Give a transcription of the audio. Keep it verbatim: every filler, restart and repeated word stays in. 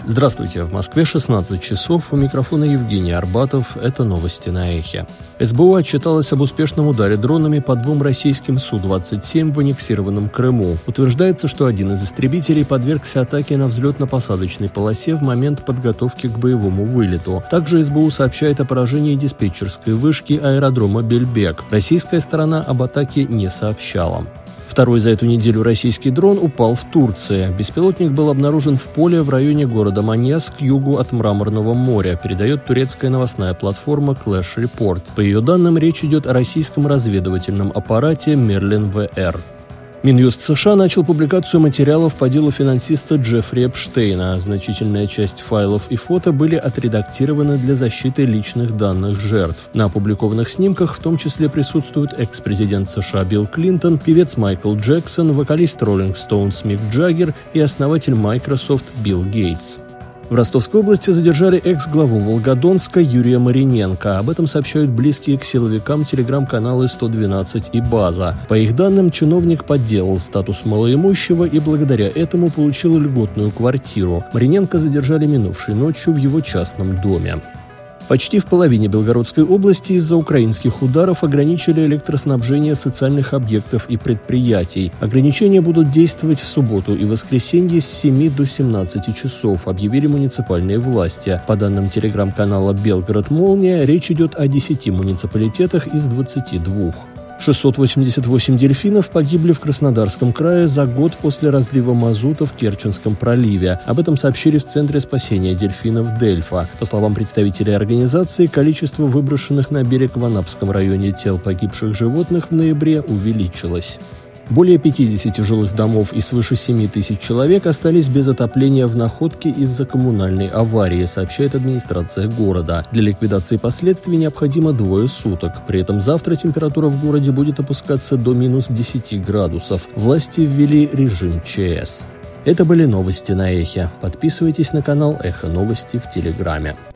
Здравствуйте, в Москве шестнадцать часов, у микрофона Евгений Арбатов, это новости на Эхе. СБУ отчиталась об успешном ударе дронами по двум российским Су двадцать семь в аннексированном Крыму. Утверждается, что один из истребителей подвергся атаке на взлетно-посадочной полосе в момент подготовки к боевому вылету. Также СБУ сообщает о поражении диспетчерской вышки аэродрома Бельбек. Российская сторона об атаке не сообщала. Второй за эту неделю российский дрон упал в Турции. Беспилотник был обнаружен в поле в районе города Маньяс к югу от Мраморного моря, передает турецкая новостная платформа Clash Report. По ее данным, речь идет о российском разведывательном аппарате Мерлин вэ эр. Минюст США начал публикацию материалов по делу финансиста Джеффри Эпштейна. Значительная часть файлов и фото были отредактированы для защиты личных данных жертв. На опубликованных снимках в том числе присутствуют экс-президент США Билл Клинтон, певец Майкл Джексон, вокалист Rolling Stones Мик Джаггер и основатель Microsoft Билл Гейтс. В Ростовской области задержали экс-главу Волгодонска Юрия Мариненко. Об этом сообщают близкие к силовикам телеграм-каналы сто двенадцать и «База». По их данным, чиновник подделал статус малоимущего и благодаря этому получил льготную квартиру. Мариненко задержали минувшей ночью в его частном доме. Почти в половине Белгородской области из-за украинских ударов ограничили электроснабжение социальных объектов и предприятий. Ограничения будут действовать в субботу и воскресенье с семи до семнадцати часов, объявили муниципальные власти. По данным телеграм-канала «Белгород Молния», речь идет о десяти муниципалитетах из двадцати двух. шестьсот восемьдесят восемь дельфинов погибли в Краснодарском крае за год после разлива мазута в Керченском проливе. Об этом сообщили в Центре спасения дельфинов «Дельфа». По словам представителей организации, количество выброшенных на берег в Анапском районе тел погибших животных в ноябре увеличилось. Более пятидесяти жилых домов и свыше семи тысяч человек остались без отопления в Находке из-за коммунальной аварии, сообщает администрация города. Для ликвидации последствий необходимо двое суток. При этом завтра температура в городе будет опускаться до минус десяти градусов. Власти ввели режим ЧС. Это были новости на Эхе. Подписывайтесь на канал Эхо Новости в Телеграме.